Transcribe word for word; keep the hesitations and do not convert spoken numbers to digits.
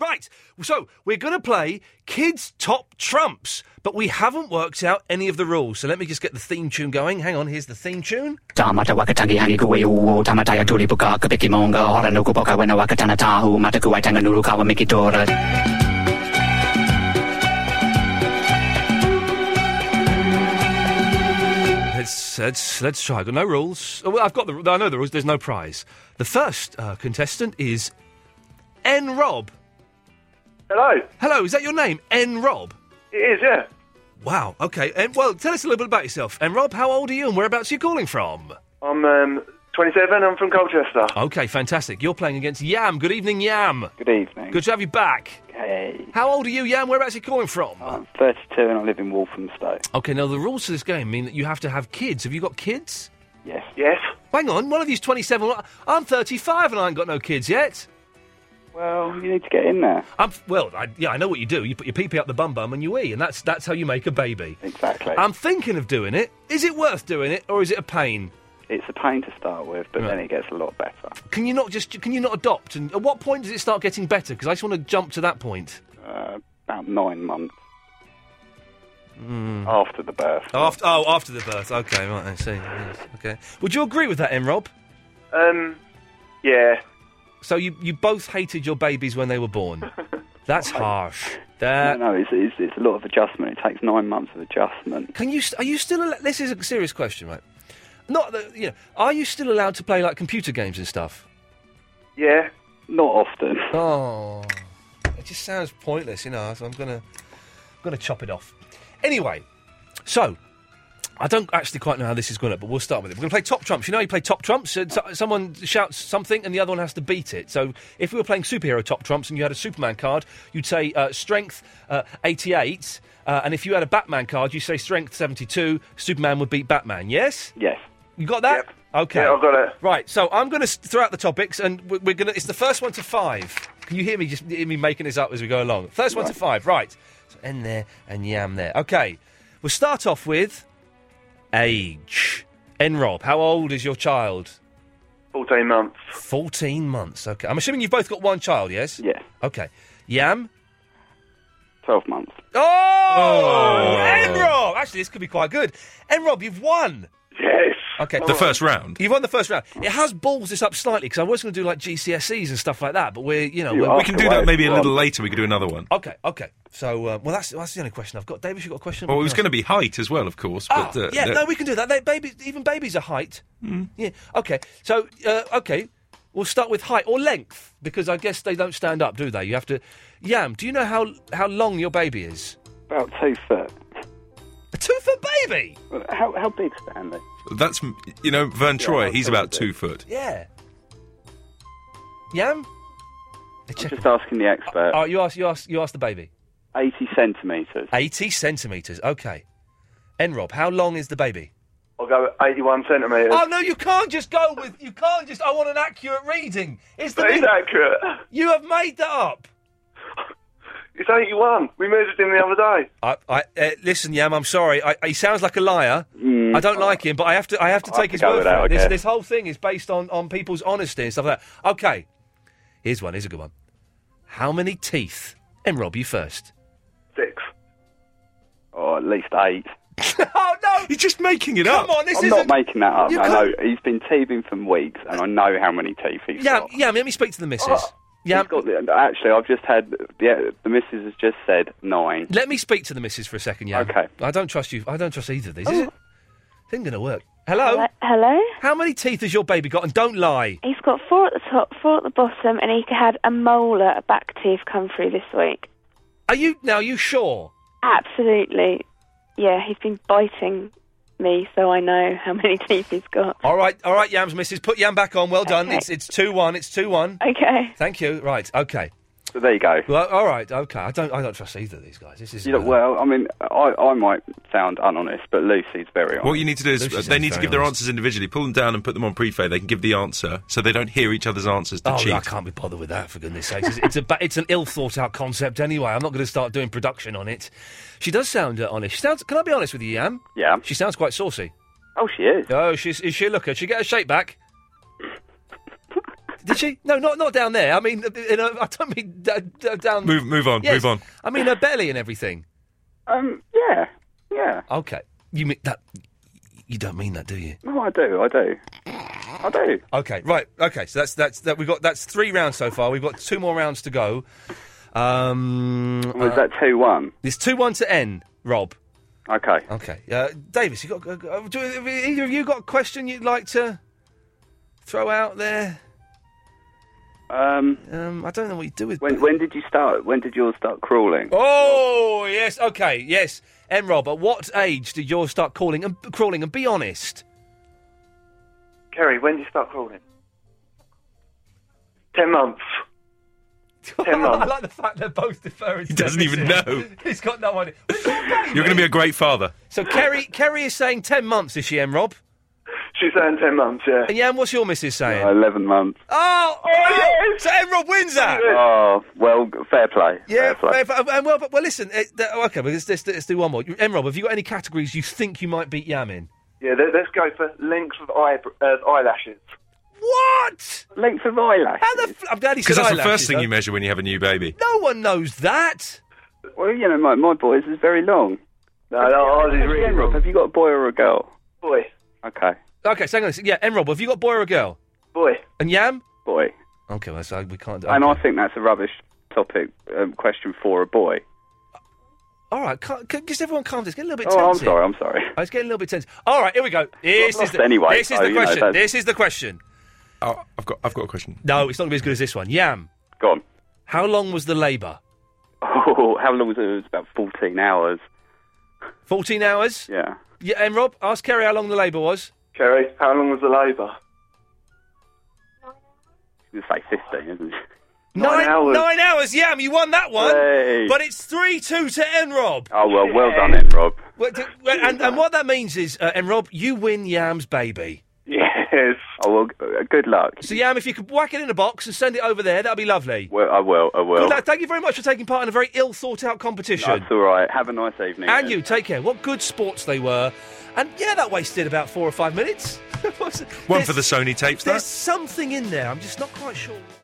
Right, so we're going to play Kids Top Trumps, but we haven't worked out any of the rules. So let me just get the theme tune going. Hang on, here's the theme tune. Let's, let's, let's try. I've got no rules. Oh, well, I've got the. I know the rules. There's no prize. The first uh, contestant is N. Rob. Hello. Hello. Is that your name, N. Rob? It is, yeah. Wow. Okay. And well, tell us a little bit about yourself. N. Rob, how old are you, and whereabouts are you calling from? I'm um, twenty-seven. I'm from Colchester. Okay, fantastic. You're playing against Yam. Good evening, Yam. Good evening. Good to have you back. Hey. How old are you, Yam? Whereabouts are you calling from? I'm thirty-two and I live in Walthamstow. Okay, now the rules to this game mean that you have to have kids. Have you got kids? Yes. Yes. Hang on, one of you's twenty-seven. I'm thirty-five and I ain't got no kids yet. Well, you need to get in there. I'm, well, I, yeah, I know what you do. You put your pee-pee up the bum-bum and you eat, and that's that's how you make a baby. Exactly. I'm thinking of doing it. Is it worth doing it, or is it a pain? It's a pain to start with, but Right. then it gets a lot better. Can you not just? Can you not adopt? And at what point does it start getting better? Because I just want to jump to that point. Uh, about nine months Mm. after the birth. After oh, after the birth. Okay, right. I see. Yes, okay. Would you agree with that, M. Rob? Um, yeah. So you you both hated your babies when they were born. That's harsh. That. No, no, it's, it's it's a lot of adjustment. It takes nine months of adjustment. Can you? st- Are you still? al- This is a serious question, right? Not that you know. Are you still allowed to play like computer games and stuff? Yeah. Not often. Oh, it just sounds pointless, you know. So I'm gonna, I'm gonna chop it off. Anyway, so I don't actually quite know how this is going to, but we'll start with it. We're going to play Top Trumps. You know, how you play Top Trumps. Uh, so- someone shouts something, and the other one has to beat it. So if we were playing superhero Top Trumps, and you had a Superman card, you'd say uh, Strength uh, eighty-eight, uh, and if you had a Batman card, you say Strength seventy-two. Superman would beat Batman. Yes. Yes. You got that? Yep. Okay. Yeah, I've got it. Right, so I'm going to throw out the topics, and we're, we're going to... It's the first one to five. Can you hear me just hear me making this up as we go along? First one Right. to five, right. So N there and Yam there. Okay, we'll start off with age. N. Rob, how old is your child? fourteen months. fourteen months, okay. I'm assuming you've both got one child, yes? Yes. Okay. Yam? twelve months. Oh! Oh. N. Rob! Actually, this could be quite good. N. Rob, you've won! Yes. Okay. The first round. You've won the first round. It has balls this up slightly, because I was going to do, like, G C S Es and stuff like that, but we're, you know... You we're, are. We can do that maybe a little later. We could do another one. Okay, okay. So, uh, well, that's that's the only question I've got. David, you got a question? Well, it was going to be height as well, of course. Ah, But, uh, yeah, uh, no, we can do that. They, babies, even babies are height. Mm. Yeah, okay. So, uh, okay, we'll start with height or length, because I guess they don't stand up, do they? You have to... Yam, do you know how how long your baby is? About two foot. A two-foot baby? How how big's Stanley? That's, you know, Vern Yeah, Troy, I'll he's tell you about that. two foot. Yeah. Yam? I'm just asking the expert. Oh, you ask, you ask, you ask the baby. eighty centimetres. eighty centimetres, okay. N-Rob, how long is the baby? I'll go eighty-one centimetres. Oh, no, you can't just go with... You can't just... I want an accurate reading. It's the... That is accurate. You have made that up. It's eighty-one. We measured him the other day. I, I uh, listen, Yam. I'm sorry. I, he sounds like a liar. Mm. I don't like him, but I have to. I have to I'll take have his to go word with for that, it. I This, guess. this whole thing is based on, on people's honesty and stuff like that. Okay, here's one. Here's a good one. How many teeth? And Rob, you first. Six. Or at least eight. Oh no! You're just making it Come up. on, this I'm isn't. not making that up. You I know can't- he's been teething for weeks, and I know how many teeth he's Yeah, got. yeah. Let me speak to the missus. Oh, Yeah, He's got the, actually, I've just had the the missus has just said nine. let me speak to the missus for a second, Yam. Okay. I don't trust you. I don't trust either of these. Is it? This ain't gonna work. Hello? Hello? Hello? How many teeth has your baby got? And don't lie. He's got four at the top, four at the bottom, and he had a molar, a back tooth, come through this week. Are you now? Are you sure? Absolutely. Yeah, he's been biting me, so I know how many teeth he's got. All right, all right, Yams, missus. Put Yam back on. Well done. Okay. It's it's two one. It's two one. Okay. Thank you. Right. Okay. So there you go. Well, all right. Okay. I don't. I don't trust either of these guys. This is. You know, well, I mean, I, I might sound unhonest, but Lucy's very honest. What you need to do is Lucy uh, sounds they need to very give their honest. answers individually, pull them down and put them on pre-fade. They can give the answer so they don't hear each other's answers to Oh, cheat. I can't be bothered with that, for goodness sakes. It's, it's, a, ba- it's an ill thought out concept anyway. I'm not going to start doing production on it. She does sound uh, honest. She sounds. Can I be honest with you, Yam? Yeah. She sounds quite saucy. Oh, she is. Oh, she's. Is she a looker? She get her shape back. Did she? No, not not down there. I mean, in a, I don't mean d- d- down. Move, move on, Yes. move on. I mean her belly and everything. Um, yeah, yeah. Okay. You mean that? You don't mean that, do you? No, I do, I do. I do. Okay, right. Okay, so that's that's that. We got that's three rounds so far. We've got two more rounds to go. Um, Was uh, that two one? It's two one to N, Rob. Okay. Okay, uh, Davis, you got? Uh, uh, do, have either of you got a question you'd like to throw out there? Um, Um, I don't know what you do with. when when did you start? When did yours start crawling? Oh yes, okay, yes. M. Rob, at what age did yours start calling and crawling? And be honest. Kerry, when did you start crawling? Ten months. Ten I months. like the fact they're both deferring. He doesn't even know. He's got no idea. You're going to be a great father. So Kerry, Kerry is saying ten months, is she, M. Rob? She's saying ten months, yeah. And Jan, what's your missus saying? Uh, Eleven months. Oh, oh, so M. Rob wins that. Oh, well, fair play. Yeah, fair play. fair- fair- and well, but, well, listen. Uh, th- okay, well, let's, let's, let's do one more. M. Rob, have you got any categories you think you might beat Yam in? Yeah, let, let's go for length of eye, uh, eyelashes. What? Length of eyelash. How the? F- I'm glad he said Because that's the eyelashes, first thing though. you measure when you have a new baby. No one knows that. Well, you know, my my boy's is very long. No, no, ours is really Rob, wrong. have you got a boy or a girl? Boy, Okay, Okay, so hang on. Yeah, M. Rob, have you got boy or a girl? boy. And Yam? boy. Okay, well, so we can't. And okay. I think that's a rubbish topic um, question for a boy. All right, can, can, just everyone calm down. It's getting a little bit Oh, I'm tense. here. sorry, I'm sorry. Oh, it's getting a little bit tense. All right, here we go. This Well, is the, anyway, this is so, the you know, question. that's- This is the question. Oh, I've got, I've got a question. No, it's not going to be as good as this one. Yam, Go on. how long was the labour? Oh, how long was it? It was about fourteen hours. fourteen hours? Yeah. Yeah, and Rob, ask Kerry how long the labour was. Kerry, how long was the labour? You say fifteen, isn't it? Nine hours. Nine hours, Yam, you won that one. Hey. But it's three two to Enrob. Oh, well, well done then, Rob. Well, d- well, and, and what that means is, uh, Enrob, you win Yam's baby. Yes. Oh, well, g- uh, good luck. So, Yam, if you could whack it in a box and send it over there, that'd be lovely. Well, I will, I will. Good luck. Thank you very much for taking part in a very ill-thought-out competition. That's all right. Have a nice evening. And you, take care. What good sports they were. And, yeah, that wasted about four or five minutes. One There's- for the Sony tapes, There's that. something in there. I'm just not quite sure.